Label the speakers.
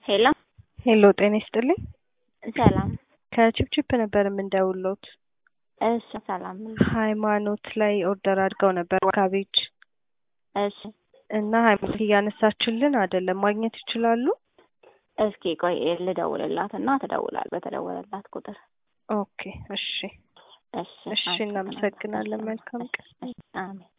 Speaker 1: ሄሎ
Speaker 2: ሄሎ ጤና ይስጥልኝ።
Speaker 1: ሰላም።
Speaker 2: ከቺፕቺፕ ነበር የምንደውልዎት።
Speaker 1: እሺ ሰላም።
Speaker 2: ሃይማኖት ላይ ኦርደር አድርገው ነበር ካቤጅ
Speaker 1: እሺ
Speaker 2: እና ሃይማኖት እያነሳችልን አይደለም። ማግኘት ይችላሉ?
Speaker 1: እስኪ ቆይ ልደውልላትና ትደውላለች በተደወለላት ቁጥር።
Speaker 2: ኦኬ እሺ
Speaker 1: እሺ
Speaker 2: እሺ እናመሰግናለን። መልካም ቀን።
Speaker 1: አሜን።